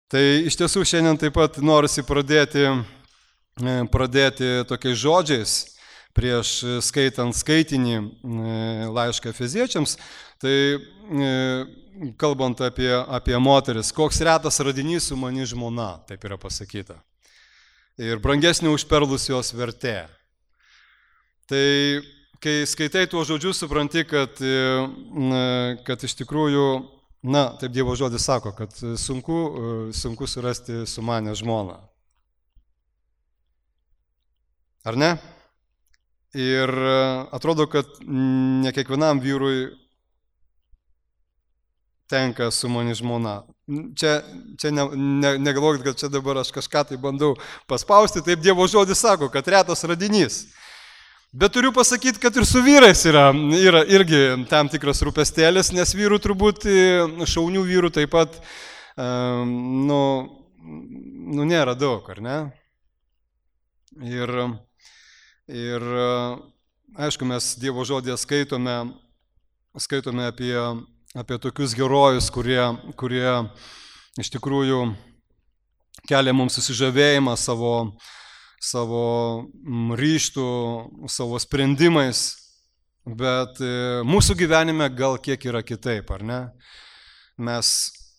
Tai iš tiesų šiandien taip pat norisi pradėti tokiais žodžiais prieš skaitant skaitinį laišką Efeziečiams. Tai kalbant apie moteris, koks retas radinys su mani žmona, taip yra pasakyta. Ir brangesnė už perlus jos vertė. Tai kai skaitai tuos žodžius, supranti, kad iš tikrųjų, taip Dievo žodis sako, kad sunku surasti sumanę žmoną. Ar ne? Ir atrodo, kad ne kiekvienam vyrui tenka sumani žmona. Čia negalvokit, kad čia dabar aš kažką tai bandau paspausti, taip Dievo žodis sako, kad retas radinys. Bet turiu pasakyti, kad ir su vyrais yra irgi tam tikras rūpestėlis, nes vyrų turbūt, šaunių vyrų taip pat, nėra daug, ar ne? Ir aišku, mes Dievo žodėje skaitome apie tokius herojus, kurie iš tikrųjų kelia mums susižavėjimą savo ryžtų, savo sprendimais, bet mūsų gyvenime gal kiek yra kitaip, ar ne? Mes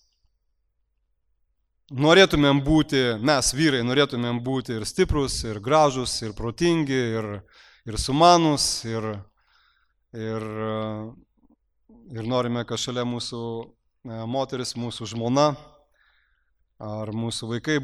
vyrai norėtumėm būti ir stiprus, ir gražus, ir protingi, ir sumanus, ir norime, kad šalia mūsų moteris, mūsų žmona, ar mūsų vaikai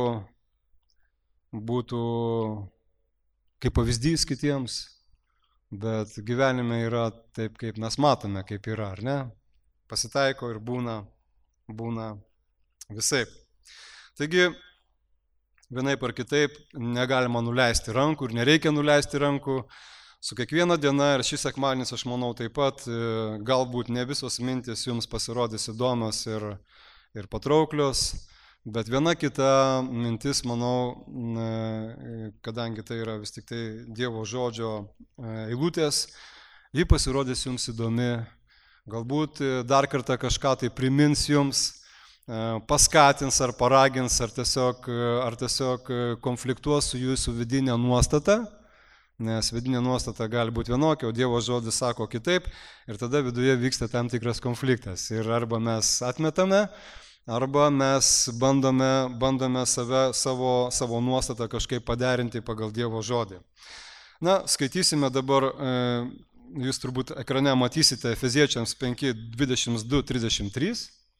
būtų kaip pavyzdys kitiems, bet gyvenime yra taip, kaip mes matome, kaip yra, ar ne? Pasitaiko ir būna visaip. Taigi, vienaip ar kitaip negalima nuleisti rankų ir nereikia nuleisti rankų. Su kiekviena diena ir šis sekmadienis, aš manau, taip pat galbūt ne visos mintis jums pasirodys įdomios ir patrauklios, bet viena kita mintis, manau, kadangi tai yra vis tik tai Dievo žodžio eilutės, ji pasirodys jums įdomi, galbūt dar kartą kažką tai primins jums, paskatins ar paragins, ar tiesiog konfliktuos su jūsų vidinė nuostata, nes vidinė nuostata gali būti vienokia, o Dievo žodis sako kitaip, ir tada viduje vyksta tam tikras konfliktas. Ir arba mes atmetame, arba mes bandome savo nuostatą kažkaip paderinti pagal Dievo žodį. Skaitysime dabar, jūs turbūt ekrane matysite Efeziečiams 5, 22, 33.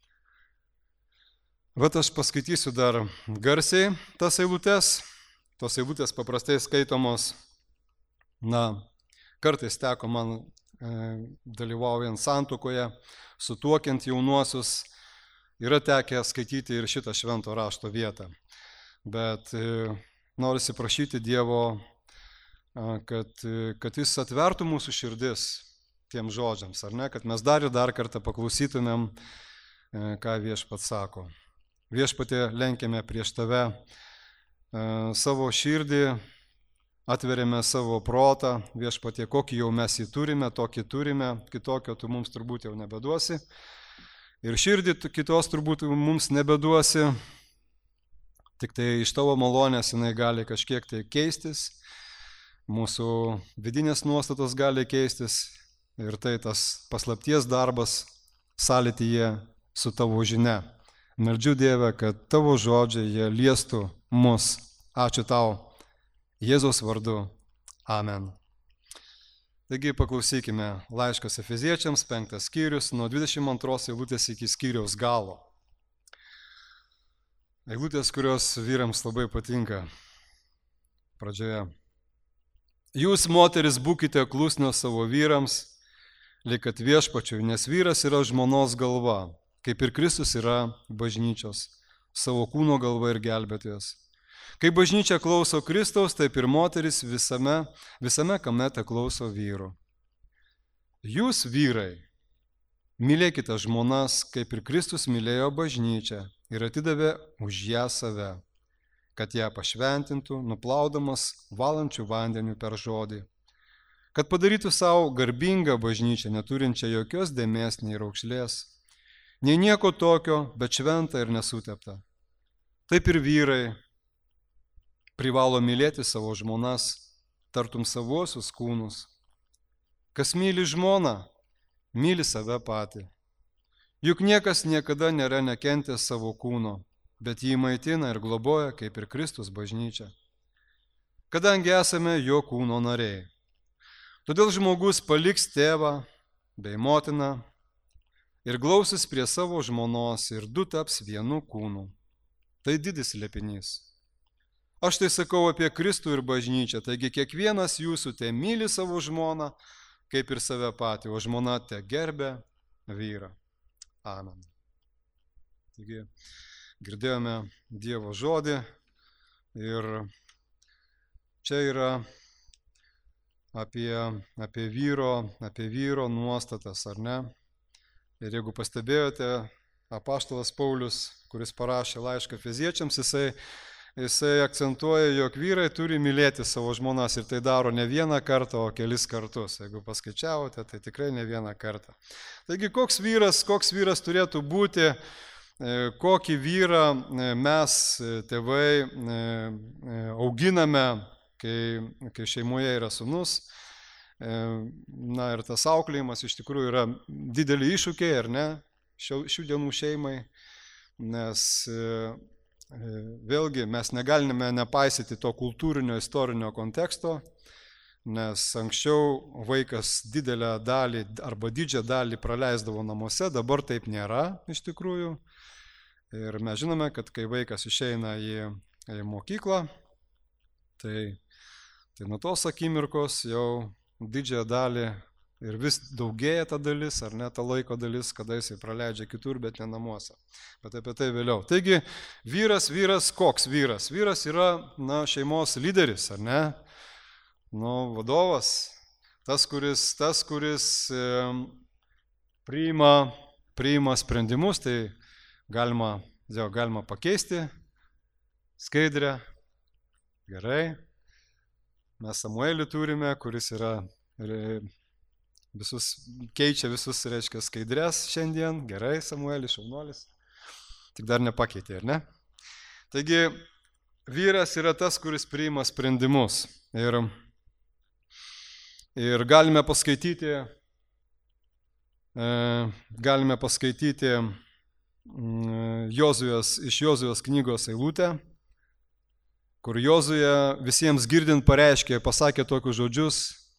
Bet aš paskaitysiu dar garsiai tas eilutės. Tos eilutės paprastai skaitomos, kartais teko man dalyvaujant santuokoje, sutuokiant jaunuosius, yra tekę skaityti ir šitą švento rašto vietą. Bet norisi prašyti Dievo, kad jis atvertų mūsų širdis tiem žodžiams, ar ne, kad mes dar kartą paklausytumėm, ką Viešpats sako. Viešpatie, lenkiame prieš tave savo širdį, atveriame savo protą, Viešpatie, kokį jau mes jį turime, tokį turime, kitokio tu mums turbūt jau nebeduosi. Ir širdį kitos turbūt mums nebeduosi, tik tai iš tavo malonės jinai gali kažkiek tai keistis, mūsų vidinės nuostatos gali keistis ir tai tas paslapties darbas sąlytyje su tavo žinia. Meldžiu Dieve, kad tavo žodžiai jie liestų mus. Ačiū tau, Jėzaus vardu. Amen. Taigi paklausykime laiškas Efeziečiams, 5 skyrius, nuo 22 eilutės iki skyriaus galo. Eilutės, kurios vyrams labai patinka. Pradžioje. Jūs, moteris, būkite klusnios savo vyrams, lyg kad Viešpačiui, nes vyras yra žmonos galva, kaip ir Kristus yra bažnyčios, savo kūno galva ir gelbėtojas. Kai bažnyčia klauso Kristaus, taip ir moteris visame kame klauso vyrų. Jūs, vyrai, mylėkite žmonas, kaip ir Kristus mylėjo bažnyčią ir atidavė už ją save, kad ją pašventintų, nuplaudamas valančių vandeniu per žodį, kad padarytų savo garbingą bažnyčią, neturinčią jokios dėmės nei raukšlės, nei nieko tokio, bet šventą ir nesuteptą. Taip ir vyrai privalo mylėti savo žmonas, tartum savuosius kūnus. Kas myli žmoną, myli save patį. Juk niekas niekada nėra nekentęs savo kūno, bet jį maitina ir globoja, kaip ir Kristus bažnyčia, kadangi esame jo kūno nariai. Todėl žmogus paliks tėvą bei motiną ir glausis prie savo žmonos ir du taps vienu kūnu. Tai didis slėpinys. Aš tai sakau apie Kristų ir bažnyčią, taigi kiekvienas jūsų te myli savo žmoną, kaip ir save patį, o žmona te gerbia vyrą. Amen. Taigi girdėjome Dievo žodį ir čia yra apie vyro nuostatas, ar ne? Ir jeigu pastebėjote, apaštalas Paulius, kuris parašė laišką Efeziečiams, jisai akcentuoja, jog vyrai turi mylėti savo žmonas ir tai daro ne vieną kartą, o kelis kartus. Jeigu paskaičiavote, tai tikrai ne vieną kartą. Taigi, koks vyras turėtų būti, kokį vyrą mes, tėvai, auginame, kai šeimoje yra sūnus. Na ir tas auklėjimas iš tikrųjų yra dideli iššūkiai, ar ne, šių dienų šeimai, nes vėlgi mes negalime nepaisyti to kultūrinio, istorinio konteksto, nes anksčiau vaikas didelę dalį arba didžią dalį praleisdavo namuose, dabar taip nėra iš tikrųjų. Ir mes žinome, kad kai vaikas išeina į mokyklą, tai nuo tos akimirkos jau didžiąją dalį ir vis daugėja ta dalis, ar ne, ta laiko dalis, kada jisai praleidžia kitur, bet ne namuose. Bet apie tai vėliau. Taigi, vyras, koks vyras? Vyras yra, šeimos lyderis, ar ne? Vadovas, tas, kuris priima sprendimus, tai galima pakeisti skaidrę. Gerai. Mes Samuelį turime, kuris keičia visus, reiškia, skaidrės šiandien. Gerai, Samuelis, šaunuolis. Tik dar nepakeitė, ar ne? Taigi, vyras yra tas, kuris priima sprendimus. Ir galime paskaityti iš Jozuės knygos eilutę, kur Jozuė visiems girdint pareiškė, pasakė tokius žodžius.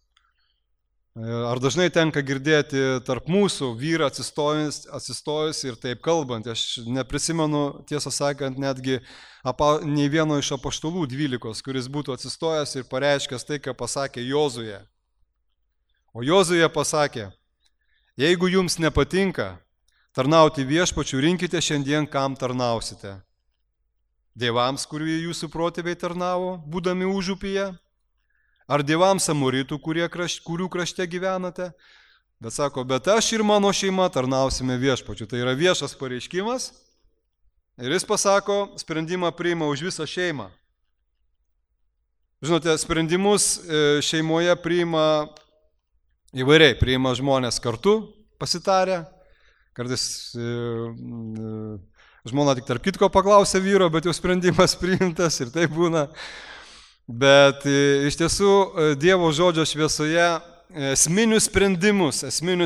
Ar dažnai tenka girdėti tarp mūsų vyrą atsistojus ir taip kalbant? Aš neprisimenu, tiesą sakant, netgi nei vieno iš apaštalų 12, kuris būtų atsistojęs ir pareiškęs tai, ką pasakė Jozuė. O Jozuė pasakė, jeigu jums nepatinka tarnauti viešpačių, rinkite šiandien, kam tarnausite. Dievams, kurių jūsų protėviai tarnavo, būdami užupyje, ar dievams amoritų, kurių krašte gyvenate? Bet sako, bet aš ir mano šeima tarnausime viešpačių. Tai yra viešas pareiškimas ir jis pasako, sprendimą priima už visą šeimą. Žinote, sprendimus šeimoje priima įvairiai, priima žmonės kartu pasitarę, kartais žmona tik tarp kitko paklausė vyro, bet jau sprendimas priimtas ir tai būna. Bet iš tiesų Dievo žodžio šviesoje esminius sprendimus,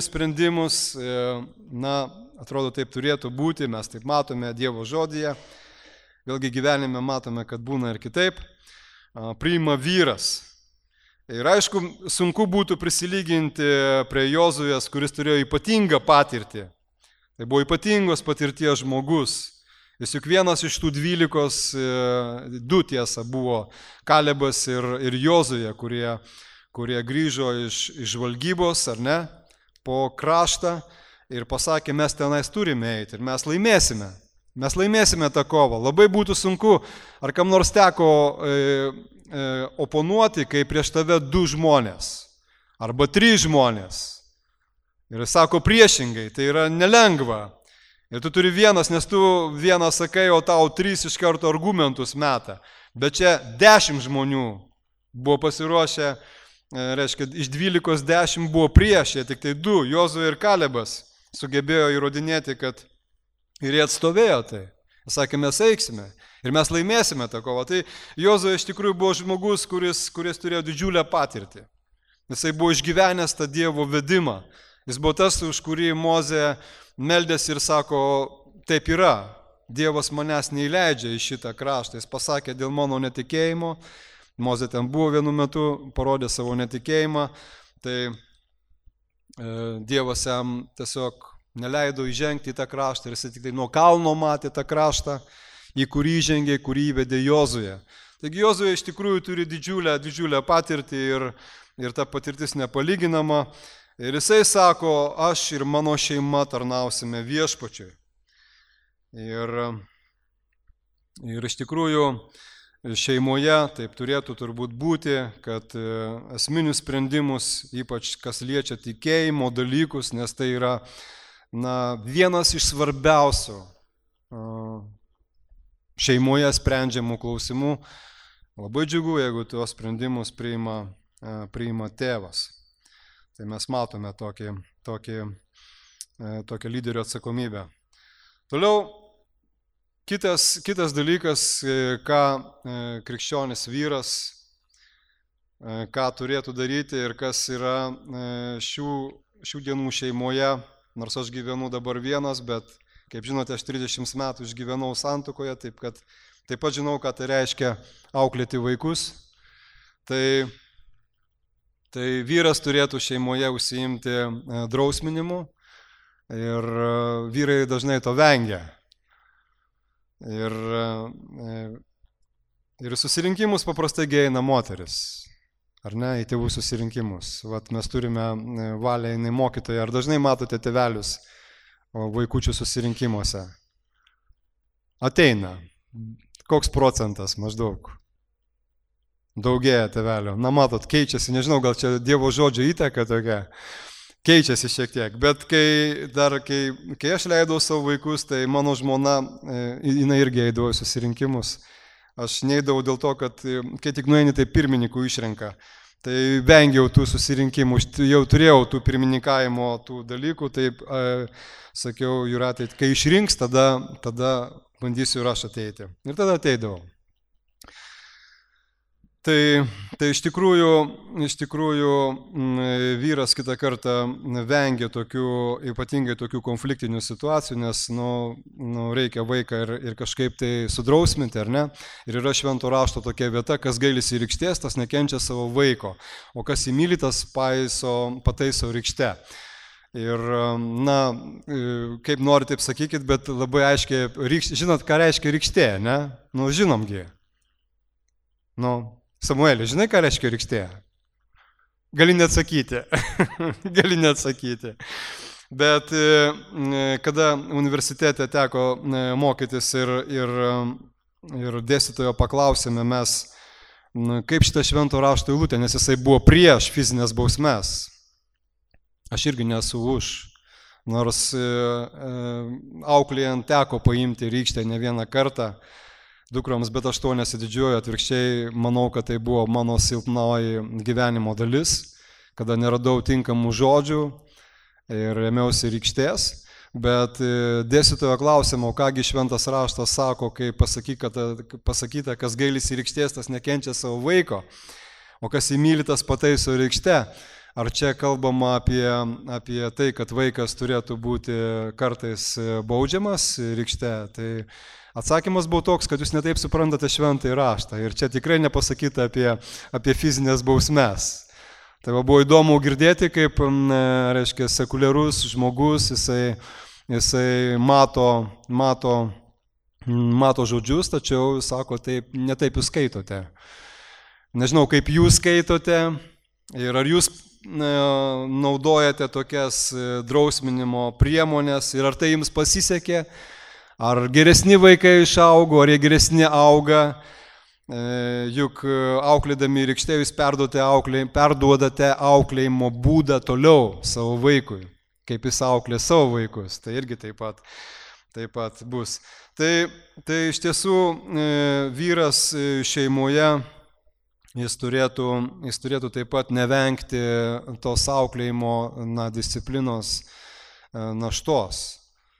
atrodo taip turėtų būti, mes taip matome Dievo žodyje, vėlgi gyvenime matome, kad būna ir kitaip, priima vyras. Ir aišku, sunku būtų prisilyginti prie Jozuės, kuris turėjo ypatingą patirtį. Tai buvo ypatingos patirties žmogus. Jis juk vienas iš tų 12, du tiesa buvo Kalebas ir Jozuė, kurie grįžo iš žvalgybos, ar ne, po kraštą ir pasakė, mes tenais turime eiti ir mes laimėsime. Mes laimėsime tą kovą. Labai būtų sunku, ar kam nors teko oponuoti, kai prieš tave 2 žmonės arba 3 žmonės. Ir jis sako priešingai, tai yra nelengva. Ir tu turi vienas, nes tu vieną sakai, o tau 3 iš karto argumentus meta. Bet čia 10 žmonių buvo pasiruošę, reiškia, iš 12 10 buvo prieš, tik tai 2, Jozuė ir Kalebas, sugebėjo įrodinėti, kad ir jie atstovėjo tai. Jis sakė, mes eiksime ir mes laimėsime tą kovą. Tai Jozuė iš tikrųjų buvo žmogus, kuris turėjo didžiulę patirtį. Jisai buvo išgyvenęs tą Dievo vedimą. Jis buvo tas, už kurį Mozė meldėsi ir sako, taip yra, Dievas manęs neįleidžia į šitą kraštą. Jis pasakė dėl mano netikėjimo. Mozė ten buvo vienu metu, parodė savo netikėjimą. Tai Dievas jam tiesiog neleido įžengti į tą kraštą ir jis tik tai nuo kalno matė tą kraštą, į kurį įžengė, kurį įvedė Jozuė. Taigi Jozuė iš tikrųjų turi didžiulę patirtį ir ta patirtis nepalyginama. Ir jisai sako, aš ir mano šeima tarnausime viešpačiui. Ir iš tikrųjų šeimoje taip turėtų turbūt būti, kad esminius sprendimus, ypač kas liečia tikėjimo dalykus, nes tai yra vienas iš svarbiausių šeimoje sprendžiamų klausimų. Labai džiugu, jeigu tuos sprendimus priima tėvas. Tai mes matome tokią lyderio atsakomybę. Toliau, kitas dalykas, ką krikščionis vyras, ką turėtų daryti ir kas yra šių dienų šeimoje, nors aš gyvenu dabar vienas, bet, kaip žinote, aš 30 metų išgyvenau santuokoje, taip pat žinau, ką tai reiškia auklėti vaikus. Tai vyras turėtų šeimoje užsiimti drausminimu ir vyrai dažnai to vengia. Ir susirinkimus paprastai eina moteris, ar ne, į tėvų susirinkimus. Vat mes turime valią į mokytoją. Ar dažnai matote tėvelius vaikučių susirinkimuose? Ateina. Koks procentas maždaug? Daugėja tėvelio. Matot, keičiasi, nežinau, gal čia Dievo žodžio įtaka tokia, keičiasi šiek tiek. Bet kai aš leidau savo vaikus, tai mano žmona, jinai irgi eidavo į susirinkimus. Aš neidavau dėl to, kad kai tik nueini, tai pirmininkų išrenka. Tai vengiau tų susirinkimų, jau turėjau tų pirmininkavimo tų dalykų, taip sakiau, Jūratė, kai išrinks, tada bandysiu ir aš ateiti. Ir tada ateidavau. Tai iš tikrųjų vyras kitą kartą vengia ypatingai tokių konfliktinių situacijų, nes reikia vaiką ir kažkaip tai sudrausminti, ar ne? Ir yra švento rašto tokia vieta, kas gailisi rykštės, tas nekenčia savo vaiko, o kas įmyli, tas pataiso rykšte. Ir, kaip nori, taip sakykit, bet labai aiškiai, žinot, ką reiškia rykštė, ne? Žinomgi. Samueli, žinai, ką reiškia rykštė? Gali neatsakyti. Bet kada universitete teko mokytis ir dėstytojo paklausėme mes, kaip šitą švento rašto eilutę, nes jisai buvo prieš fizinės bausmes. Aš irgi nesu už. Nors auklėjant teko paimti rykštę ne vieną kartą, dukroms, bet aš to nesididžiuoju, atvirkščiai manau, kad tai buvo mano silpnoji gyvenimo dalis, kada neradau tinkamų žodžių ir ėmiausi rykštės, bet dėstytojo klausimo, kągi šventas raštas sako, kai pasakyta, kas gailisi rykštės, tas nekenčia savo vaiko, o kas įmyli, tas pataiso rykšte. Ar čia kalbama apie tai, kad vaikas turėtų būti kartais baudžiamas rykšte? Tai atsakymas buvo toks, kad jūs netaip suprantate šventąjį raštą ir čia tikrai nepasakyta apie fizinės bausmes. Tai buvo įdomu girdėti, kaip, reiškia, sekuliarus žmogus, jisai mato žodžius, tačiau, sako, netaip jūs skaitote. Nežinau, kaip jūs skaitote ir ar jūs naudojate tokias drausminimo priemonės ir ar tai jums pasisekė, ar geresni vaikai išaugo, ar jie geresni auga, juk auklėdami rykštę jūs perduodate auklėjimo būdą toliau savo vaikui, kaip jis auklė savo vaikus, tai irgi taip pat bus. Tai iš tiesų vyras šeimoje, jis turėtų taip pat nevengti tos auklėjimo disciplinos naštos.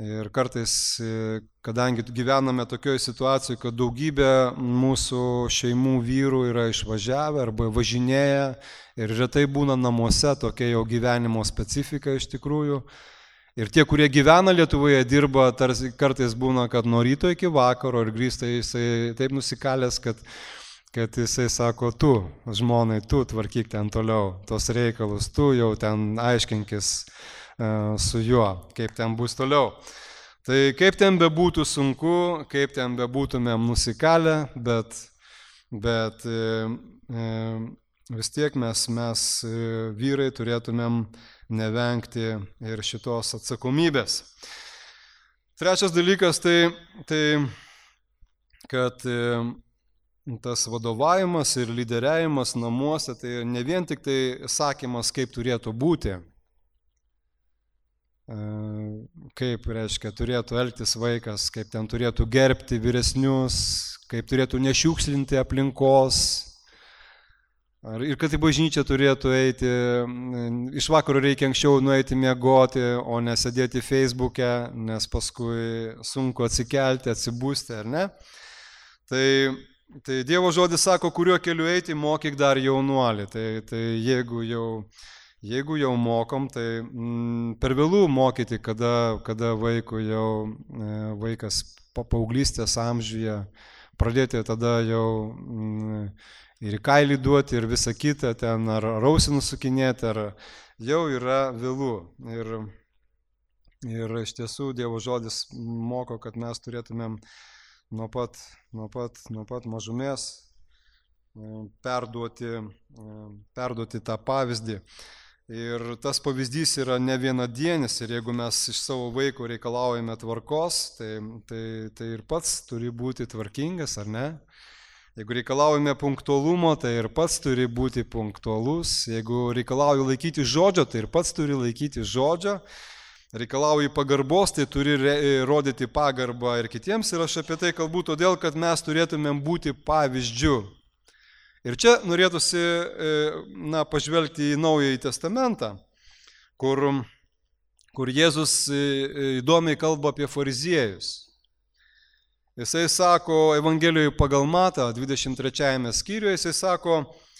Ir kartais, kadangi gyvename tokioje situacijoje, kad daugybė mūsų šeimų vyrų yra išvažiavę arba važinėja ir retai būna namuose, tokia jau gyvenimo specifika iš tikrųjų. Ir tie, kurie gyvena Lietuvoje, dirba, tarsi kartais būna, kad nuo ryto iki vakaro ir grįžta jisai taip nusikalęs, kad jisai sako, tu, žmonai, tu tvarkyk ten toliau tos reikalus, tu jau ten aiškinkis su juo, kaip ten bus toliau. Tai kaip ten bebūtų sunku, kaip ten bebūtumėm nusikalę, bet vis tiek mes vyrai turėtumėm nevengti ir šitos atsakomybės. Trečias dalykas tai kad tas vadovavimas ir lyderiavimas namuose tai ne vien tik tai sakymas, kaip turėtų būti, kaip, reiškia, turėtų elgtis vaikas, kaip ten turėtų gerbti vyresnius, kaip turėtų nešiukšlinti aplinkos. Ir kad į bažnyčią turėtų eiti, iš vakaro reikia anksčiau nueiti miegoti, o nesėdėti Facebook'e, nes paskui sunku atsikelti, atsibusti, ar ne? Tai Dievo žodis sako, kuriuo keliu eiti, mokyk dar jaunuolį. Tai jeigu jau mokom, tai per vėlų mokyti, kada vaikas paauglystės amžiuje, pradėti tada jau ir į kailį duoti, ir visą kitą, ten ar rausį nusukinėti, ar jau yra vėlų. Ir iš tiesų Dievo žodis moko, kad mes turėtumėm nuo pat mažumės perduoti tą pavyzdį. Ir tas pavyzdys yra ne vienadienis, ir jeigu mes iš savo vaiko reikalaujame tvarkos, tai ir pats turi būti tvarkingas, ar ne? Jeigu reikalaujame punktualumo, tai ir pats turi būti punktualus. Jeigu reikalauju laikyti žodžio, tai ir pats turi laikyti žodžio. Reikalauju pagarbos, tai turi rodyti pagarbą ir kitiems. Ir aš apie tai kalbu todėl, kad mes turėtumėm būti pavyzdžiu. Ir čia norėtųsi pažvelgti į Naująjį Testamentą, kur Jėzus įdomiai kalba apie fariziejus. Jisai sako Evangelijoje pagal Matą, 23 skyriuje, jisai sako,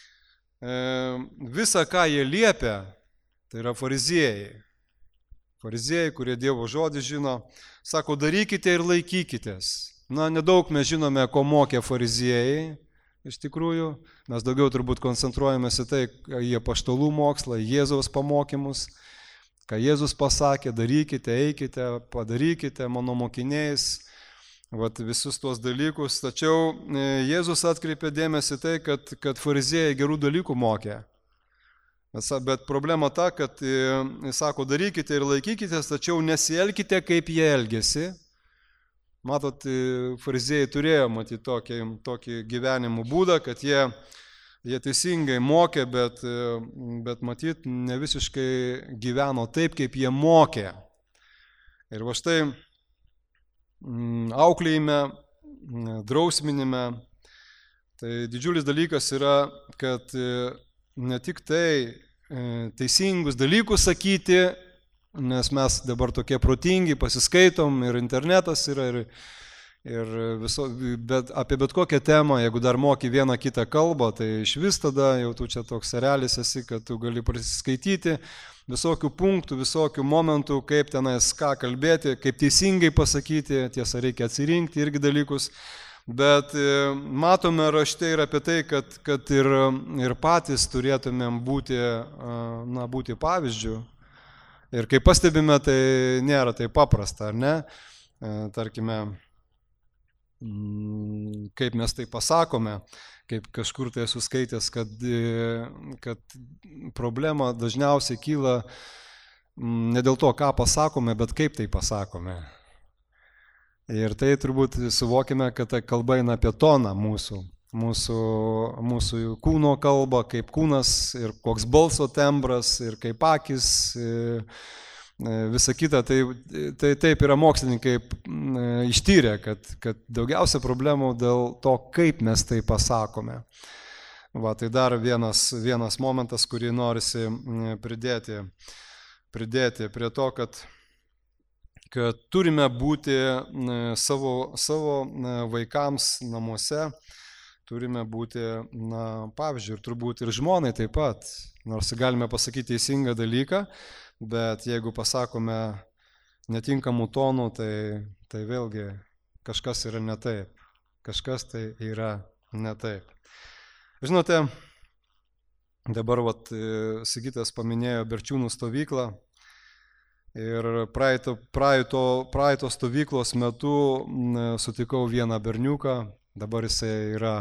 visą, ką jie liepia, tai yra fariziejai. Fariziejai, kurie Dievo žodį žino, sako, darykite ir laikykitės. Nedaug mes žinome, ko mokė fariziejai, iš tikrųjų. Mes daugiau turbūt koncentruojamės į tai, į apaštalų mokslą, Jėzaus pamokymus, ką Jėzus pasakė, darykite, eikite, padarykite mano mokiniais. Visus tuos dalykus, tačiau Jėzus atkreipė dėmesį tai, kad fariziejai gerų dalykų mokė. Bet problema ta, kad jis sako, darykite ir laikykitės, tačiau nesielkite, kaip jie elgėsi. Matot, fariziejai turėjo matyti tokį gyvenimo būdą, kad jie teisingai mokė, bet matyt, ne visiškai gyveno taip, kaip jie mokė. Ir va štai auklėjime, drausminime, tai didžiulis dalykas yra, kad ne tik tai teisingus dalykus sakyti, nes mes dabar tokie protingi, pasiskaitom ir internetas yra, bet apie bet kokią temą, jeigu dar moki vieną kitą kalbą, tai iš vis tada jau tu čia toks erelis esi, kad tu gali prisiskaityti visokių punktų, visokių momentų, kaip tenais ką kalbėti, kaip teisingai pasakyti, tiesa reikia atsirinkti irgi dalykus, bet matome rašte ir apie tai, kad ir patys turėtumėm būti pavyzdžių. Ir kaip pastebime, tai nėra taip paprasta, ar ne? Tarkime, kaip mes tai pasakome, kaip kažkur tai esu skaitęs, kad problema dažniausiai kyla ne dėl to, ką pasakome, bet kaip tai pasakome. Ir tai turbūt suvokime, kad ta kalba eina apie toną mūsų kūno kalbą, kaip kūnas ir koks balso tembras ir kaip akis, visa kita. Tai taip yra mokslininkai ištyrę, kad daugiausia problemų dėl to, kaip mes tai pasakome. Tai dar vienas momentas, kurį norisi pridėti prie to, kad turime būti savo vaikams namuose, turime būti pavyzdžiui, ir turbūt ir žmonai taip pat. Nors galime pasakyti teisingą dalyką, bet jeigu pasakome netinkamų tonų, tai vėlgi kažkas yra ne taip. Kažkas tai yra ne taip. Žinote, dabar Sigitas paminėjo Berčiūnų stovyklą ir praeito stovyklos metu sutikau vieną berniuką, dabar jisai yra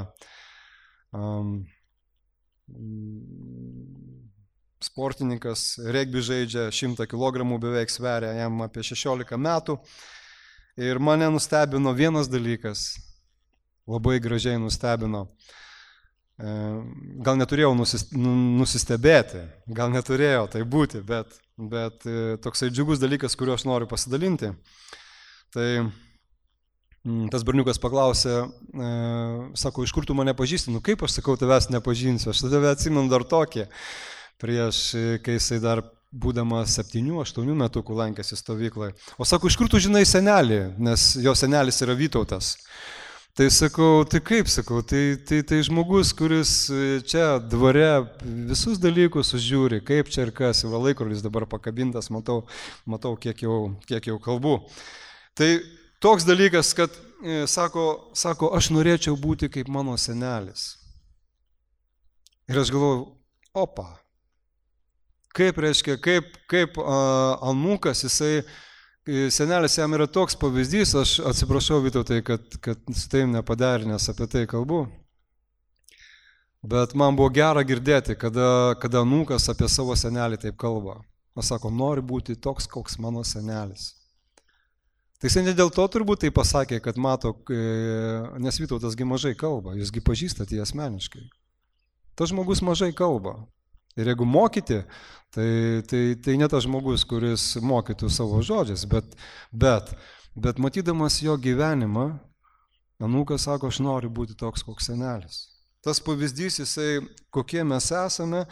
sportininkas, regbį žaidžia, 100 kg beveik sveria, jam apie 16 metų. Ir mane nustebino vienas dalykas, labai gražiai nustebino. Gal neturėjau nusistebėti, gal neturėjo tai būti, bet toksai džiugus dalykas, kuriuo aš noriu pasidalinti. Tai tas berniukas paklausė, sako, iš kur tu mane pažįsti? Nu kaip aš sakau, tavęs nepažinsiu, aš tave atsimenu dar tokį. Prieš, kai jisai dar būdamas 7-8 metukų lankėsi stovykloje. O sako, iš kur tu žinai senelį, nes jo senelis yra Vytautas. Tai sakau, tai kaip sakau, tai žmogus, kuris čia dvare visus dalykus sužiūri, kaip čia ir kas, va laikrodis dabar pakabintas, matau kiek jau kalbu. Tai toks dalykas, kad sako, aš norėčiau būti kaip mano senelis. Ir aš galvoju, opa. Kaip reiškia, kaip anūkas, jisai, senelis jam yra toks pavyzdys, aš atsiprašau Vytautai, kad su taim nepaderinęs apie tai kalbu, bet man buvo gera girdėti, kada anūkas apie savo senelį taip kalba. Aš sako, nori būti toks, koks mano senelis. Tai jisai ne dėl to turbūt tai pasakė, kad mato, nes Vytautasgi mažai kalba, jūsgi pažįstate jį asmeniškai. Tas žmogus mažai kalba. Ir jeigu mokyti, tai ne tas žmogus, kuris mokytų savo žodžiais, bet matydamas jo gyvenimą, anūkas sako, aš noriu būti toks, koks senelis. Tas pavyzdys, jisai, kokie mes esame,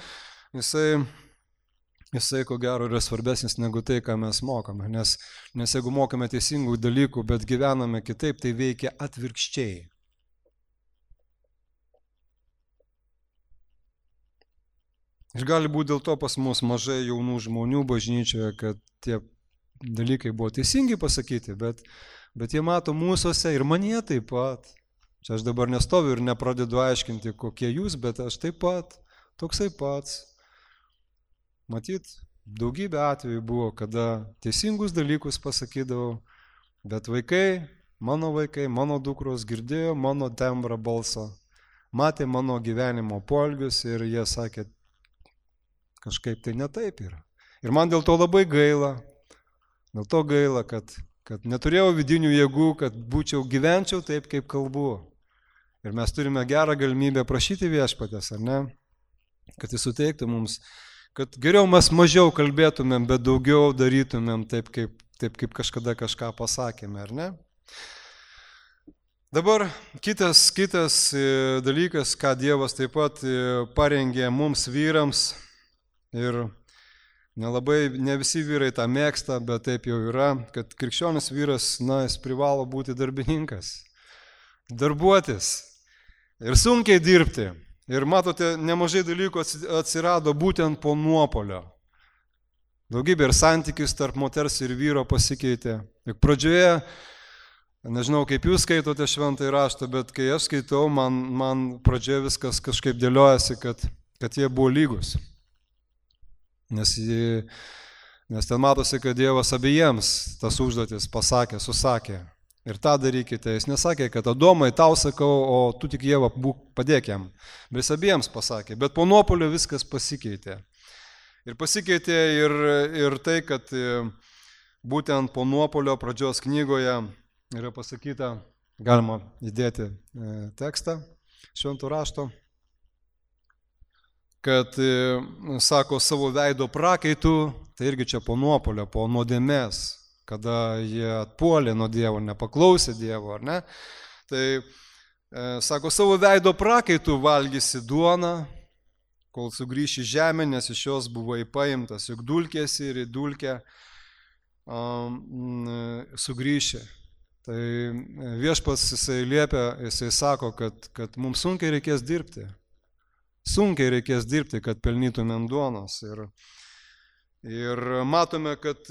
jisai ko gero yra svarbesnis negu tai, ką mes mokame. Nes jeigu mokame teisingų dalykų, bet gyvename kitaip, tai veikia atvirkščiai. Ir gali būti dėl to pas mus mažai jaunų žmonių bažnyčioje, kad tie dalykai buvo teisingai pasakyti, bet jie mato mūsuose ir manyje taip pat. Čia aš dabar nestoviu ir nepradedu aiškinti, kokie jūs, bet aš taip pat, toksai pats. Matyt, daugybė atvejų buvo, kada teisingus dalykus pasakydavau, bet vaikai, mano dukros girdėjo mano tembrą balsą, matė mano gyvenimo poelgius ir jie sakė, kažkaip tai netaip yra. Ir man dėl to labai gaila. Dėl to gaila, kad neturėjau vidinių jėgų, kad gyvenčiau taip, kaip kalbu. Ir mes turime gerą galimybę prašyti viešpatės, ar ne? Kad jis suteiktų mums, kad geriau mes mažiau kalbėtumėm, bet daugiau darytumėm taip, kaip kažkada kažką pasakėme, ar ne? Dabar kitas dalykas, ką Dievas taip pat parengė mums vyrams, ir ne visi vyrai tą mėgsta, bet taip jau yra, kad krikščionis vyras, jis privalo būti darbininkas, darbuotis ir sunkiai dirbti. Ir matote, nemažai dalykų atsirado būtent po nuopolio. Daugybė ir santykis tarp moters ir vyro pasikeitė. Juk pradžioje, nežinau kaip jūs skaitote šventąjį raštą, bet kai aš skaitau, man pradžioje viskas kažkaip dėliojasi, kad jie buvo lygus. Nes ten matosi, kad Dievas abiems tas užduotis susakė. Ir tą darykite. Jis nesakė, kad Adomai tau sakau, o tu tik Ievą padėk jam. Bet jis abiems pasakė. Bet po nuopolio viskas pasikeitė. Ir pasikeitė ir tai, kad būtent po nuopolio pradžios knygoje yra pasakyta, galima įdėti tekstą švento rašto, kad, sako, savo veido prakaitų, tai irgi čia po nuopolio, po nuodėmės, kada jie atpuolė nuo Dievo, nepaklausė Dievo, ar ne? Tai, sako, savo veido prakaitų valgysi duoną, kol sugrįši žemę, nes iš jos buvai paimtas, juk dulkėsi ir į dulkę sugrįši. Tai viešpats jisai liepia, jisai sako, kad mums sunkiai reikės dirbti. Sunkiai reikės dirbti, kad pelnytumėm duonos. Ir matome, kad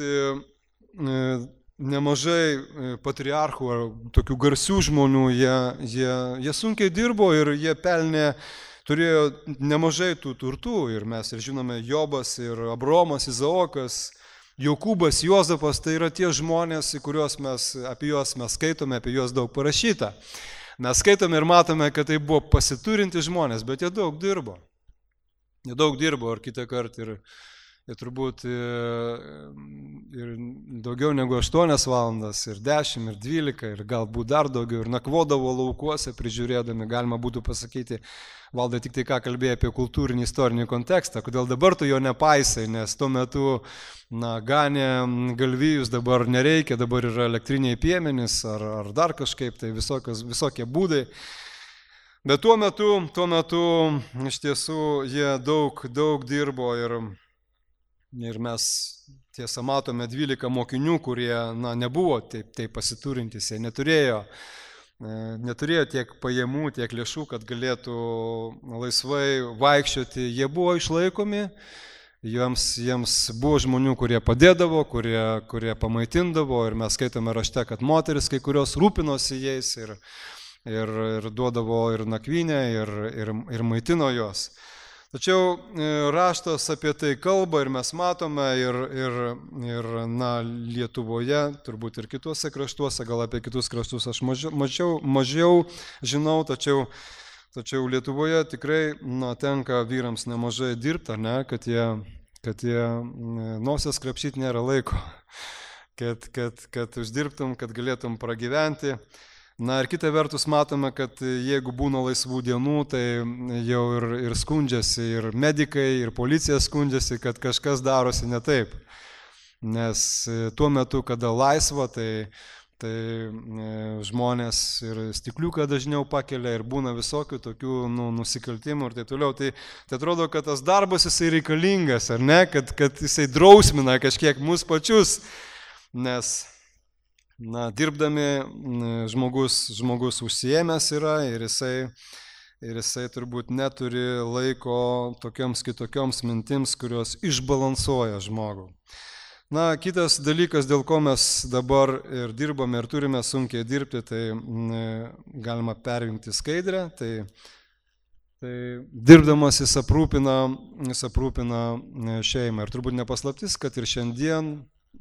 nemažai patriarchų ar tokių garsių žmonių, jie sunkiai dirbo ir jie pelnė, turėjo nemažai tų turtų. Ir mes ir žinome Jobas, ir Abromas, Izaokas, Jokūbas, Jozapas, tai yra tie žmonės, apie juos mes skaitome, apie juos daug parašyta. Mes skaitome ir matome, kad tai buvo pasiturinti žmonės, bet jie daug dirbo. Jie daug dirbo, ar kitą kartą ir turbūt ir daugiau negu 8 valandas, ir 10, ir 12, ir galbūt dar daugiau, ir nakvodavo laukuose prižiūrėdami, galima būtų pasakyti, Valdai tik tai ką kalbėjo apie kultūrinį istorinį kontekstą, kodėl dabar tu jo nepaisai, nes tuo metu ganė galvijus, dabar nereikia, dabar yra elektriniai piemenys ar dar kažkaip, tai visokie būdai. Bet tuo metu iš tiesų jie daug dirbo ir mes tiesą matome 12 mokinių, kurie nebuvo taip pasiturintys, jie neturėjo tiek pajamų, tiek lėšų, kad galėtų laisvai vaikščioti. Jie buvo išlaikomi, jiems buvo žmonių, kurie padėdavo, kurie pamaitindavo ir mes skaitome rašte, kad moteris kai kurios rūpinosi jais ir duodavo ir nakvynę ir maitino juos. Tačiau raštas apie tai kalba ir mes matome ir Lietuvoje, turbūt ir kituose kraštuose, gal apie kitus kraštus aš mažiau žinau, tačiau Lietuvoje tikrai tenka vyrams nemažai dirbti, kad jie nosies krapšyti nėra laiko, kad uždirbtum, kad galėtum pragyventi. Ir kita vertus matome, kad jeigu būna laisvų dienų, tai jau ir skundžiasi, ir medikai, ir policija skundžiasi, kad kažkas darosi ne taip. Nes tuo metu, kada laisva, tai žmonės ir stikliuką dažniau pakelia ir būna visokių tokių nusikaltimų ir taip toliau. Tai atrodo, kad tas darbas jisai reikalingas, ar ne, kad jisai drausmina kažkiek mus pačius, nes dirbdami žmogus užsiėmęs yra ir jisai turbūt neturi laiko tokioms kitokioms mintims, kurios išbalansuoja žmogų. Kitas dalykas, dėl ko mes dabar ir dirbame ir turime sunkiai dirbti, tai galima perjungti skaidrę, tai dirbdamas jis aprūpina šeimą. Ir turbūt nepaslaptis, kad ir šiandien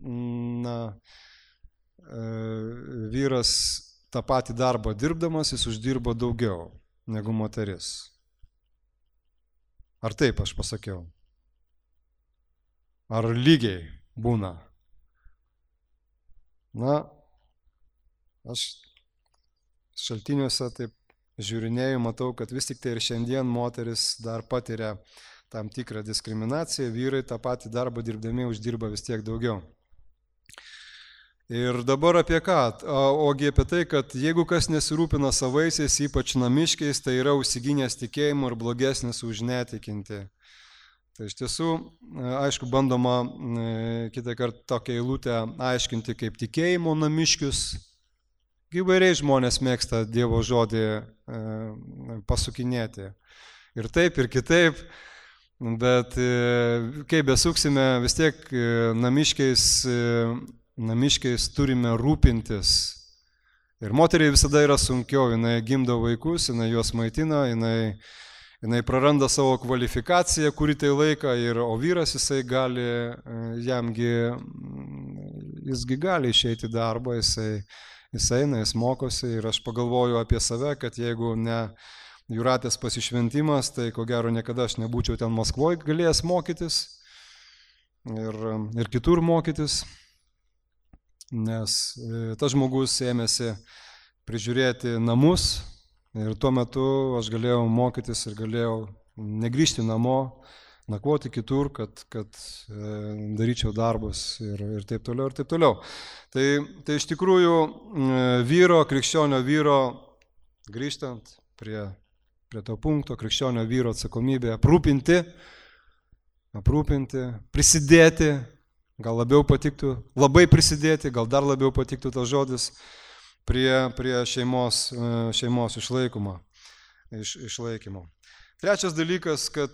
vyras tą patį darbą dirbdamas, jis uždirba daugiau negu moteris. Ar taip aš pasakiau? Ar lygiai būna? Aš šaltiniuose taip žiūrinėjau, matau, kad vis tik tai ir šiandien moteris dar patiria tam tikrą diskriminaciją, vyrai tą patį darbą dirbdami uždirba vis tiek daugiau. Ir dabar apie ką? Ogi apie tai, kad jeigu kas nesirūpina savaisiais, ypač namiškiais, tai yra užsiginęs tikėjimu ir blogesnis už netikinti. Tai iš tiesų, aišku, bandoma kitą kartą tokią eilutę aiškinti kaip tikėjimo namiškius. Įvairiai žmonės mėgsta Dievo žodį pasukinėti. Ir taip, ir kitaip. Bet kai besuksime, vis tiek namiškiais turime rūpintis. Ir moteriai visada yra sunkiau, jinai gimdo vaikus, jinai juos maitina, jinai praranda savo kvalifikaciją kurį tai laiką, o vyras jisai jisgi gali išeiti į darbą, jis eina, jis mokosi ir aš pagalvoju apie save, kad jeigu ne Jūratės pasišventimas, tai ko gero niekada aš nebūčiau ten Maskvoje galėjęs mokytis ir kitur mokytis. Nes tas žmogus ėmėsi prižiūrėti namus ir tuo metu aš galėjau mokytis ir galėjau negrįžti namo, nakvoti kitur, kad daryčiau darbus ir taip toliau, ir taip toliau. Tai iš tikrųjų krikščionio vyro, grįžtant prie to punkto, krikščionio vyro atsakomybė aprūpinti, prisidėti gal labiau patiktų, labai prisidėti, gal dar labiau patiktų tas žodis prie šeimos išlaikymo. Trečias dalykas, kad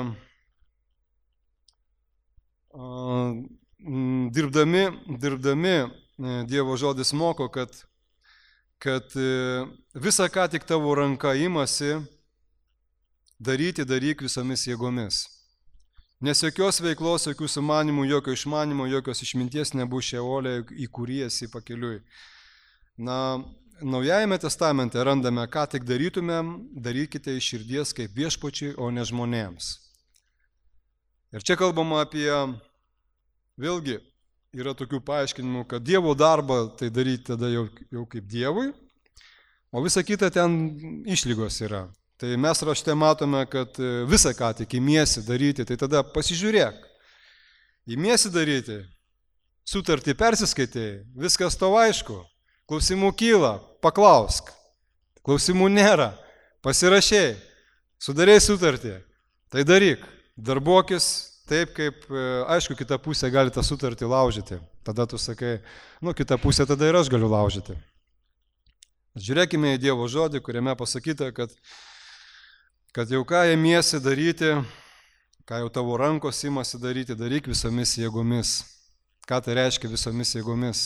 dirbdami Dievo žodis moko, kad visą, ką tik tavo ranka imasi, daryk visomis jėgomis. Nes jokios veiklos, jokių sumanimų, jokio išmanimo, jokios išminties nebus šeolė, į kurį esi pakeliui. Naujajame testamente randame, ką tik darytumėm, darykite iš širdies kaip viešpačiui, o ne žmonėms. Ir čia kalbama apie, vėlgi, yra tokių paaiškinimų, kad Dievo darbą tai daryti tada jau kaip Dievui, o visa kita ten išlygos yra. Tai mes rašte matome, kad visą ką tik imiesi daryti, tai tada pasižiūrėk. Imiesi daryti, sutartį persiskaitėjai, viskas tau aišku, klausimų kyla, paklausk. Klausimų nėra, pasirašėjai, sudarėjai sutartį, tai daryk, darbuokis taip, kaip, aišku, kita pusė gali tą sutartį laužyti. Tada tu sakai, kita pusė tada ir aš galiu laužyti. Žiūrėkime į Dievo žodį, kuriame pasakyta, kad jau ką ėmiesi daryti, ką jau tavo rankos imasi daryti, daryk visomis jėgomis. Ką tai reiškia visomis jėgomis?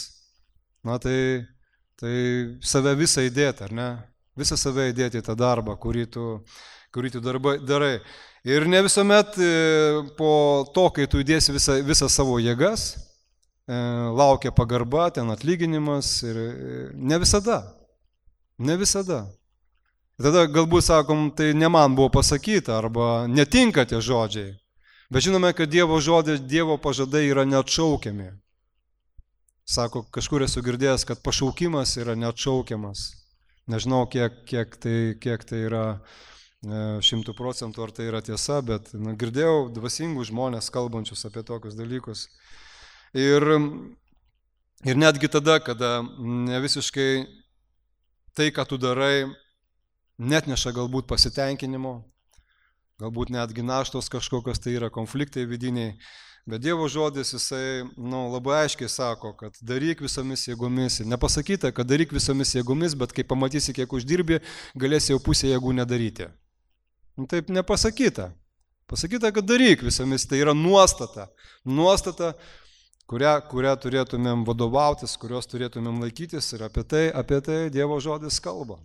Tai save visą įdėti, ar ne? Visą save įdėti į tą darbą, kurį tu darai. Ir ne visuomet po to, kai tu įdėsi visą savo jėgas, laukia pagarba, ten atlyginimas ir ne visada. Ne visada. Tada galbūt sakom, tai ne man buvo pasakyta, arba netinka tie žodžiai. Bet žinome, kad Dievo pažadai yra neatšaukiami. Sako, kažkur esu girdėjęs, kad pašaukimas yra neatšaukiamas. Nežinau, kiek tai yra 100%, ar tai yra tiesa, bet girdėjau dvasingus žmonės kalbančius apie tokius dalykus. Ir netgi tada, kada ne visiškai tai, ką tu darai, net neša galbūt pasitenkinimo, galbūt netgi naštos kažkokios, tai yra konfliktai vidiniai, bet Dievo žodis jisai labai aiškiai sako, kad daryk visomis jėgomis. Ir nepasakyta, kad daryk visomis jėgomis, bet kai pamatysi, kiek uždirbi, galėsi jau pusę jėgų nedaryti. Taip nepasakyta. Pasakyta, kad daryk visomis, tai yra nuostata. Nuostata, kurią turėtumėm vadovautis, kurios turėtumėm laikytis, ir apie tai Dievo žodis kalba.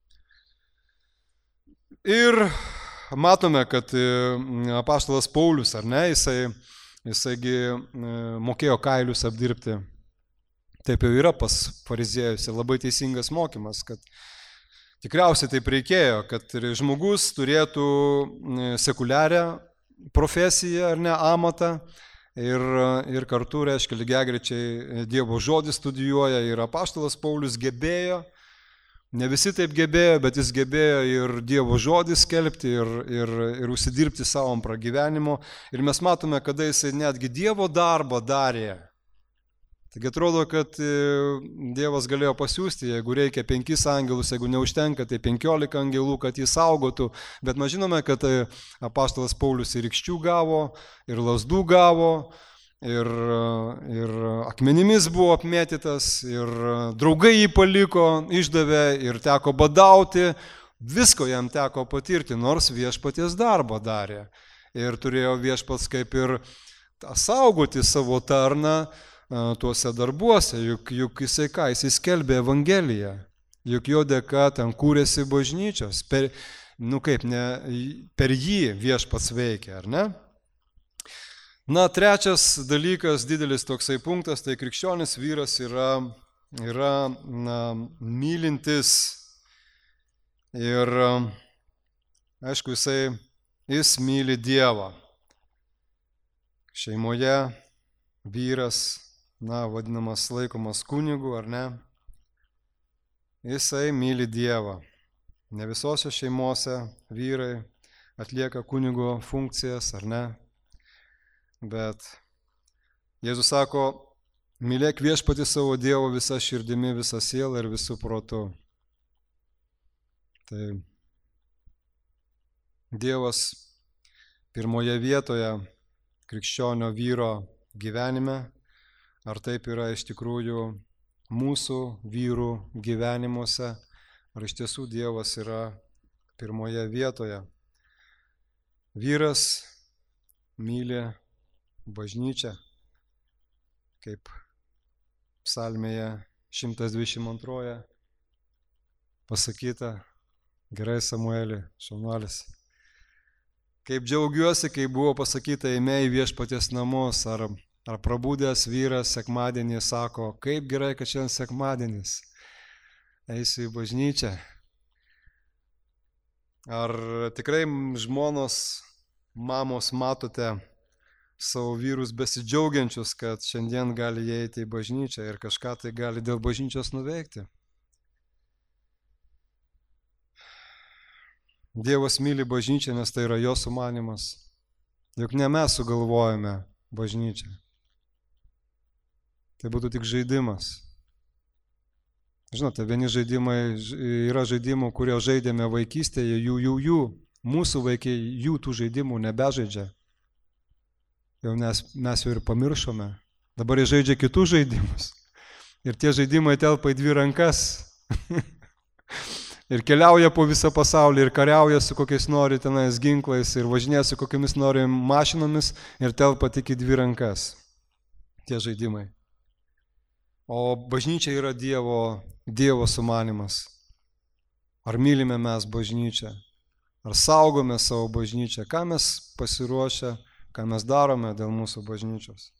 Ir matome, kad apaštalas Paulius, ar ne, jisaigi mokėjo kailius apdirbti. Taip jau yra pas fariziejus, labai teisingas mokymas, kad tikriausiai taip reikėjo, kad žmogus turėtų sekuliarią profesiją, ar ne, amatą, ir kartu, reiškia, lygiagrečiai Dievo žodį studijuoja, ir apaštalas Paulius gebėjo. Ne visi taip gebėjo, bet jis gebėjo ir Dievo žodį skelbti, ir užsidirbti savo pragyvenimo. Ir mes matome, kada jisai netgi Dievo darbą darė. Taigi atrodo, kad Dievas galėjo pasiųsti, jeigu reikia 5 angelus, jeigu neužtenka, tai 15 angelų, kad jį saugotų. Bet mes žinome, kad apaštalas Paulius ir rykščių gavo, ir lazdų gavo, ir akmenimis buvo apmėtytas, ir draugai jį paliko, išdavė, ir teko badauti, visko jam teko patirti, nors viešpaties darbą darė. Ir turėjo viešpats kaip ir saugoti savo tarną tuose darbuose, juk jisai skelbė Evangeliją, juk jo dėka ten kūrėsi bažnyčios, per jį viešpats veikia, ar ne? Trečias dalykas, didelis toksai punktas, tai krikščionis vyras yra mylintis ir, aišku, jis myli Dievą. Šeimoje vyras, vadinamas, laikomas kunigu, ar ne, jisai myli Dievą. Ne visose šeimose vyrai atlieka kunigo funkcijas, ar ne? Bet Jėzus sako, mylėk viešpatį savo Dievo visą širdimi, visą sielą ir visų protu. Tai Dievas pirmoje vietoje krikščionio vyro gyvenime, Ar taip yra iš tikrųjų mūsų vyrų gyvenimuose, ar iš tiesų Dievas yra pirmoje vietoje. Vyras myli bažnyčią, kaip psalmėje 122 pasakyta, gerai Samueli, šaunuolis. Kaip džiaugiuosi, kai buvo pasakyta eime į viešpaties namus, ar prabudęs vyras sekmadienį sako, kaip gerai, kad šiandien sekmadienis, eisiu į bažnyčią. Ar tikrai žmonos, mamos matote savo vyrus besidžiaugiančius, kad šiandien gali jie eiti į bažnyčią ir kažką tai gali dėl bažnyčios nuveikti? Dievas myli bažnyčią, nes tai yra jo sumanymas. Juk ne mes sugalvojame bažnyčią. Tai būtų tik žaidimas. Žinote, vieni žaidimai, yra žaidimų, kurie žaidėme vaikystėje, jų. Mūsų vaikai jų tų žaidimų nebežaidžia. Jau mes jau ir pamiršome. Dabar jie žaidžia kitus žaidimus. Ir tie žaidimai telpa į 2 rankas. Ir keliauja po visą pasaulį, ir kariauja su kokiais nori tenais ginklais, ir važinėja su kokiamis nori mašinomis, ir telpa tik į 2 rankas. Tie žaidimai. O bažnyčia yra Dievo sumanymas. Ar mylime mes bažnyčią? Ar saugome savo bažnyčią? Ką mes pasiruošę, ką mes darome dėl mūsų bažnyčios?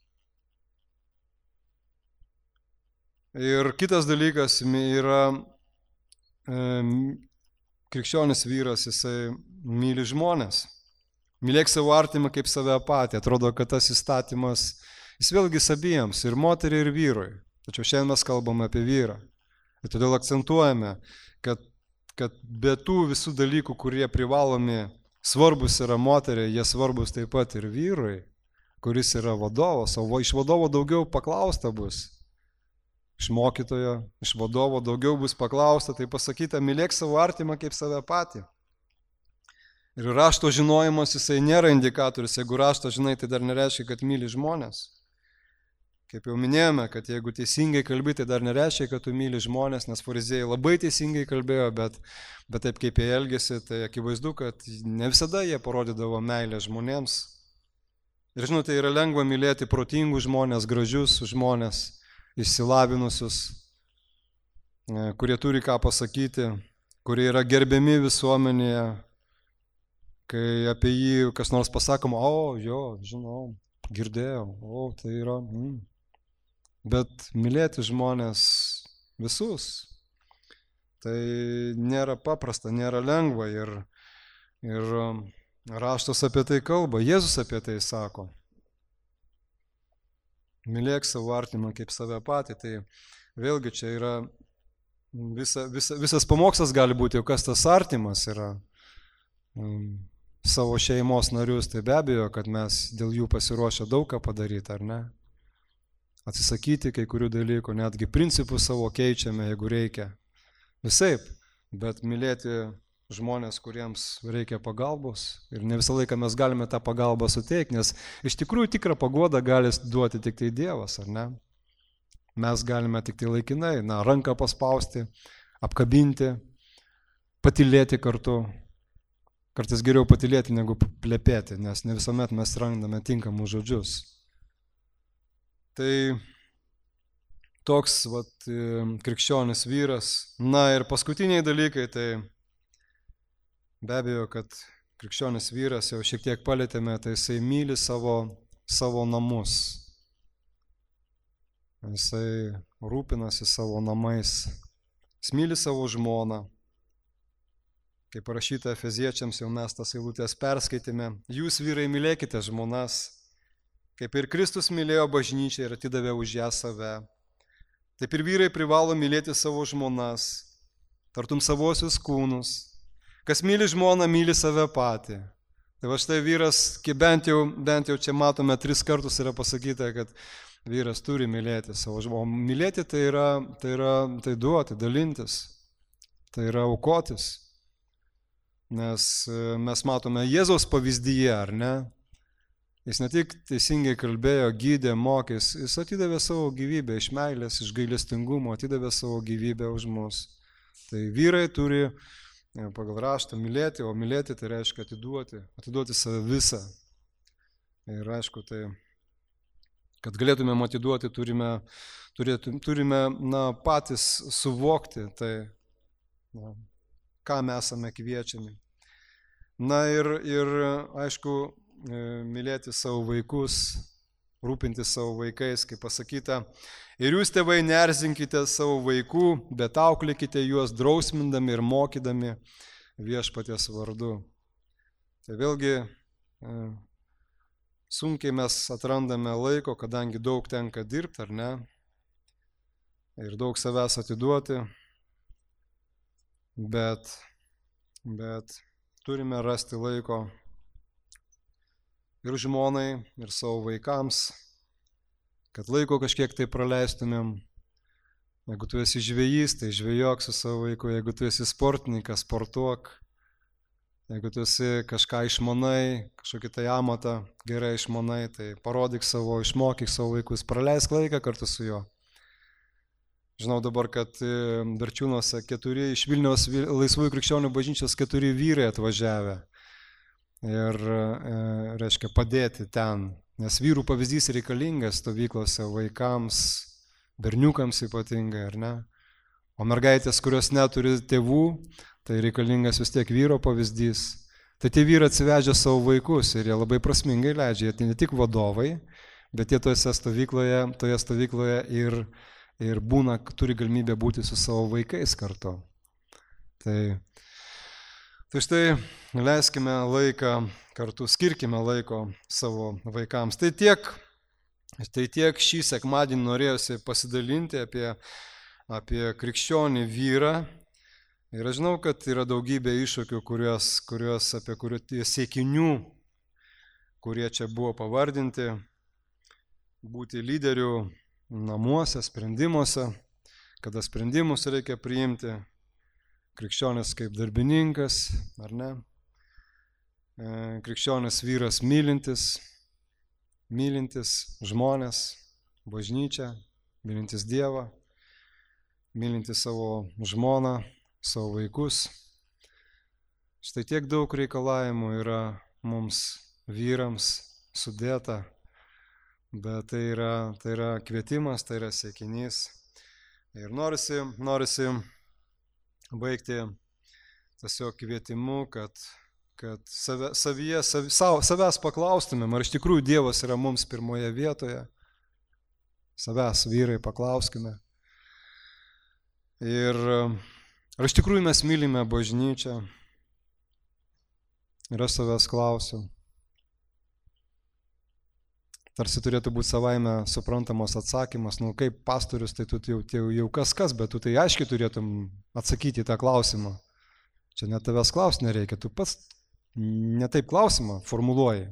Ir kitas dalykas yra krikščionis vyras, jisai myli žmonės. Mylėk savo artimą kaip save patį. Atrodo, kad tas įstatymas, jis vėlgi abiems, ir moteriai, ir vyrui. Tačiau šiandien mes kalbame apie vyrą. Ir todėl akcentuojame, kad be tų visų dalykų, kurie privalomi, svarbus yra moteriai, jie svarbus taip pat ir vyrui, kuris yra vadovas. O iš vadovo daugiau paklausta bus. Iš mokytojo, iš vadovo daugiau bus paklausta, tai pasakyta, mylėk savo artimą kaip save patį. Ir rašto žinojimas, jisai nėra indikatorius. Jeigu rašto žinai, tai dar nereiškia, kad myli žmonės. Kaip jau minėjome, kad jeigu teisingai kalbi, tai dar nereiškia, kad tu myli žmonės, nes farizėjai labai teisingai kalbėjo, bet taip kaip jie elgėsi, tai akivaizdu, kad ne visada jie parodydavo meilę žmonėms. Ir žinote, yra lengva mylėti protingus žmonės, gražius žmonės, išsilavinusius, kurie turi ką pasakyti, kurie yra gerbiami visuomenėje, kai apie jį kas nors pasakoma, o, jo, žinau, girdėjau, o, tai yra. Bet mylėti žmonės visus, tai nėra paprasta, nėra lengva ir raštas apie tai kalba, Jėzus apie tai sako. Mylėk savo artimą kaip save patį, tai vėlgi čia yra visas pamokslas gali būti, kas tas artimas yra savo šeimos narius, tai be abejo, kad mes dėl jų pasiruošę daug ką padaryti, ar ne? Atsisakyti kai kurių dalykų, netgi principus savo keičiame, jeigu reikia. Visaip, bet mylėti žmonės, kuriems reikia pagalbos ir ne visą laiką mes galime tą pagalbą suteikti, nes iš tikrųjų tikrą paguodą gali duoti tik tai Dievas, ar ne? Mes galime tik tai laikinai, ranką paspausti, apkabinti, patylėti kartu. Kartais geriau patylėti negu plepėti, nes ne visuomet mes randame tinkamus žodžius. Tai toks krikščionis vyras. Na ir paskutiniai dalykai, tai be abejo, kad krikščionis vyras, jau šiek tiek palėtėme, tai jisai myli savo namus. Jisai rūpinasi savo namais. Jis myli savo žmoną. Kaip parašyta Efeziečiams, jau mes tas eilutės perskaitėme. Jūs, vyrai, mylėkite žmonas, kaip ir Kristus mylėjo bažnyčią ir atidavė už ją save. Taip ir vyrai privalo mylėti savo žmonas, tartum savosius kūnus. Kas myli žmoną, myli save patį. Tai va štai vyras, bent jau čia matome 3 kartus yra pasakyta, kad vyras turi mylėti savo žmoną. Mylėti tai duoti, dalintis, tai yra aukotis. Nes mes matome Jėzaus pavyzdyje, ar ne? Jis ne tik teisingai kalbėjo, gydė, mokė, jis atidavė savo gyvybę iš meilės, iš gailestingumo, atidavė savo gyvybę už mus. Tai vyrai turi pagal raštą mylėti, o mylėti tai reiškia atiduoti save visą. Ir aišku, tai, kad galėtumėm atiduoti, turime patys suvokti, tai, ką mes esame kviečiami. Na ir aišku, mylėti savo vaikus, rūpinti savo vaikais, kaip pasakyta. Ir jūs, tėvai, neerzinkite savo vaikų, bet auklėkite juos drausmindami ir mokydami Viešpaties vardu. Tai vėlgi sunkiai mes atrandame laiko, kadangi daug tenka dirbti, ar ne? Ir daug savęs atiduoti, bet turime rasti laiko ir žmonai, ir savo vaikams, kad laiko kažkiek tai praleistumėm. Jeigu tu esi žvejys, tai žvejok su savo vaiku, jeigu tu esi sportininkas, sportuok, jeigu tu esi kažką išmanai, kažkokį tai amatą gerai išmanai, tai parodyk išmokyk savo vaikus, praleisk laiką kartu su juo. Žinau dabar, kad Berčiūnuose 4 iš Vilniaus Laisvųjų krikščionių bažnyčios 4 vyrai atvažiavę. Ir, reiškia, padėti ten, nes vyrų pavyzdys reikalingas stovyklose vaikams, berniukams ypatingai, ar ne? O mergaitės, kurios neturi tėvų, tai reikalingas vis tiek vyro pavyzdys. Tai tie vyrai atsivežė savo vaikus ir jie labai prasmingai leidžia, jie ne tik vadovai, bet jie toje stovykloje ir turi galimybę būti su savo vaikais kartu. Tai štai leiskime laiką kartu, skirkime laiko savo vaikams. Tai tiek šį sekmadienį norėjusi pasidalinti apie krikščionį vyrą. Ir aš žinau, kad yra daugybė iššūkių, apie siekinių, kurie čia buvo pavardinti, būti lyderių namuose, sprendimuose, kada sprendimus reikia priimti. Krikščionis kaip darbininkas, ar ne? Krikščionis vyras mylintis žmonės, bažnyčią, mylintis Dievą, mylintis savo žmoną, savo vaikus. Štai tiek daug reikalavimų yra mums vyrams sudėta, bet tai yra kvietimas, tai yra siekinys. Ir norisi baigti tiesiog kvietimu, kad savęs paklaustumėm, ar iš tikrųjų Dievas yra mums pirmoje vietoje. Savęs, vyrai, paklauskime. Ir ar iš tikrųjų mes mylime bažnyčią. Ir aš savęs klausiu. Tarsi turėtų būti savaime suprantamas atsakymas, kaip pastorius, tai tu jau kas, bet tu tai aiškiai turėtum atsakyti į tą klausimą. Čia net tavęs klausti nereikia, tu pats netaip klausimą formuluoji.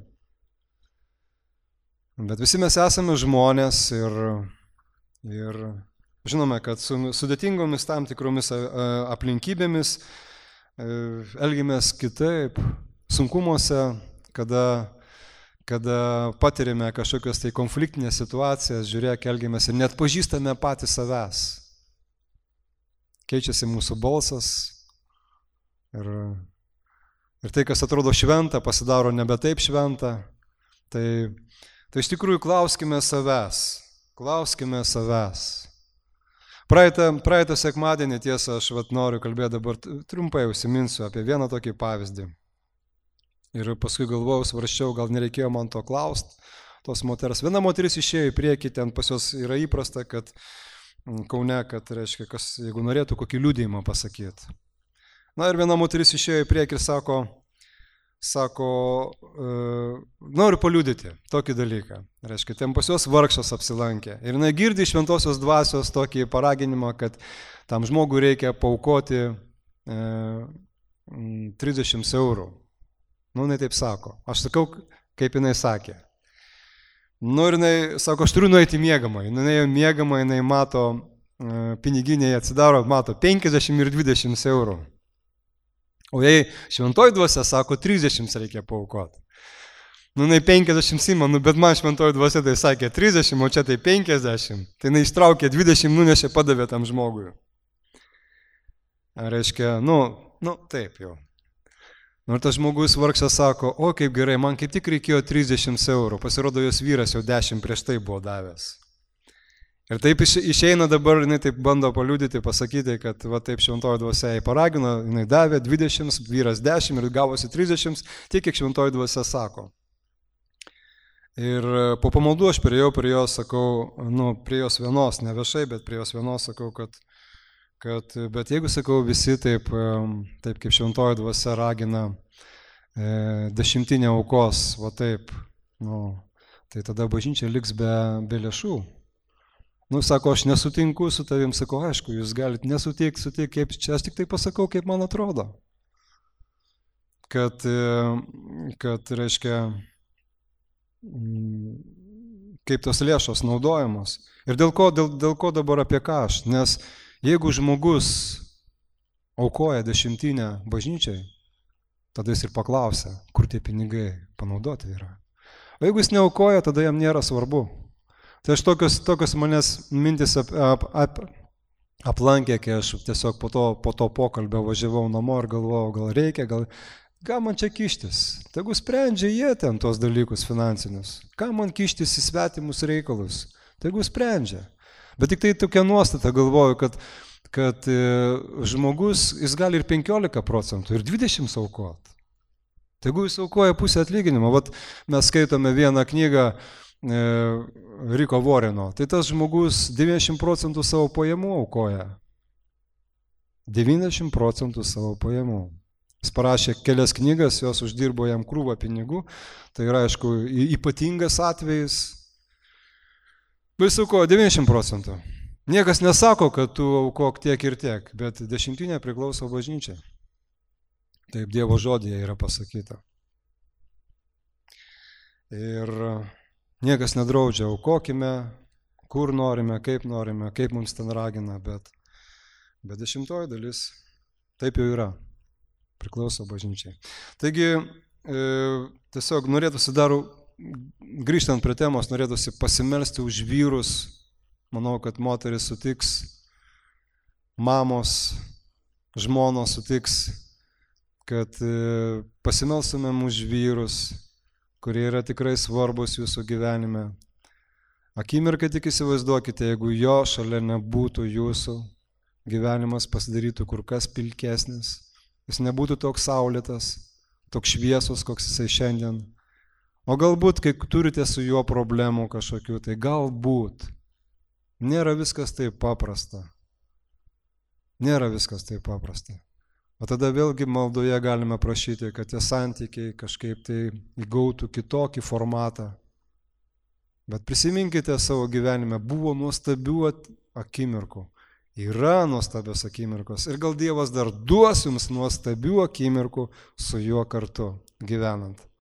Bet visi mes esame žmonės ir žinome, kad su sudėtingomis tam tikromis aplinkybėmis elgiamės kitaip, sunkumuose, kada patiriame kažkokias tai konfliktinės situacijas, žiūrėk, elgiamės ir net pažįstame patys savęs. Keičiasi mūsų balsas ir tai, kas atrodo šventa, pasidaro nebe taip šventa. Tai iš tikrųjų klauskime savęs. Praeitą sekmadienį, tiesa, aš noriu kalbėti dabar, trumpai užsiminsiu apie vieną tokį pavyzdį. Ir paskui galvojau, svarsčiau, gal nereikėjo man to klausti, tos moters. Viena moteris išėjo į priekį, ten pas jos yra įprasta, kad Kaune, kad reiškia, jeigu norėtų kokį liudijimą pasakyti. Na ir viena moteris išėjo į priekį ir sako, noriu paliudyti tokį dalyką. Reiškia, ten pas jos vargšas apsilankė. Ir jinai girdi iš Šventosios dvasios tokį paraginimą, kad tam žmogui reikia paaukoti 30 eurų. Jinai taip sako. Aš sakau, kaip jinai sakė. Ir jinai sako, aš turiu nueiti miegamą. Jinai miegamą, jinai mato, piniginėje atsidaro, mato 50 ir 20 eurų. O jei šventoji dvasia sako, 30 reikia paaukoti. Nu, jinai 50 ima, nu, bet man šventoji dvasia tai sakė 30, o čia tai 50. Tai jinai ištraukė 20, nunešė, padavė tam žmogui. Reiškia, taip jau. Ir tas žmogus vargšas sako, o kaip gerai, man kaip tik reikėjo 30 eurų, pasirodo jos vyras jau 10 prieš tai buvo davęs. Ir taip išeina dabar, jinai taip bando paliudyti, pasakyti, kad va taip šventoji dvasia jai paragino, jinai davė 20, vyras 10 ir gavosi 30, tiek kiek šventoji dvasia sako. Ir po pamaldų aš priėjau prie jos, sakau, prie jos vienos, ne viešai, bet prie jos vienos sakau, bet jeigu, sakau, visi taip kaip šventoji dvasia ragina 10 aukos, va taip, tai tada bažnyčia liks be lėšų. Sako, aš nesutinku su tavim, sakau, aišku, jūs galite nesutikti, kaip čia, aš tik tai pasakau, kaip man atrodo. Kad reiškia, kaip tos lėšos naudojamos. Ir dėl ko dabar apie ką aš? Nes jeigu žmogus aukoja 10 bažnyčiai, tada jis ir paklausia, kur tie pinigai panaudoti yra. O jeigu jis neaukoja, tada jam nėra svarbu. Tai aš tokios manęs mintis aplankė, kai aš tiesiog po to pokalbio važiavau namo ir galvojau, gal reikia, gal man čia kištis. Tegu sprendžia jie ten tos dalykus finansinius. Ką man kištis į svetimus reikalus? Tegu sprendžia. Bet tik tai tokia nuostata galvoju, kad žmogus, jis gali ir 15%, ir 20% aukoti. Tegu jis aukoja pusę atlyginimo. Vat mes skaitome vieną knygą Riko Voreno. Tai tas žmogus 90% savo pajamų aukoja. 90% savo pajamų. Jis parašė kelias knygas, jos uždirbo jam krūvą pinigų. Tai yra, aišku, ypatingas atvejis. Bet jis aukoja 90%. Niekas nesako, kad tu aukok tiek ir tiek, bet 10 priklauso bažnyčiai. Taip Dievo žodyje yra pasakyta. Ir niekas nedraudžia, aukokime, kur norime, kaip mums ten ragina, bet 10 dalis taip jau yra, priklauso bažnyčiai. Taigi, tiesiog norėtųsi dar, grįžtant prie temos, norėtųsi pasimelsti už vyrus. Manau, kad moteris sutiks, mamos, žmonos sutiks, kad pasimelstumėm už vyrus, kurie yra tikrai svarbus jūsų gyvenime. Akimirką tik įsivaizduokite, jeigu jo šalia nebūtų jūsų, gyvenimas pasidarytų kur kas pilkesnis, jis nebūtų toks saulėtas, toks šviesus, koks jisai šiandien. O galbūt, kai turite su juo problemų kažkokių, tai galbūt nėra viskas taip paprasta. Nėra viskas taip paprasta. O tada vėlgi maldoje galime prašyti, kad tie santykiai kažkaip tai įgautų kitokį formatą. Bet prisiminkite savo gyvenime, buvo nuostabių akimirkų. Yra nuostabios akimirkos. Ir gal Dievas dar duos jums nuostabių akimirkų su juo kartu gyvenant.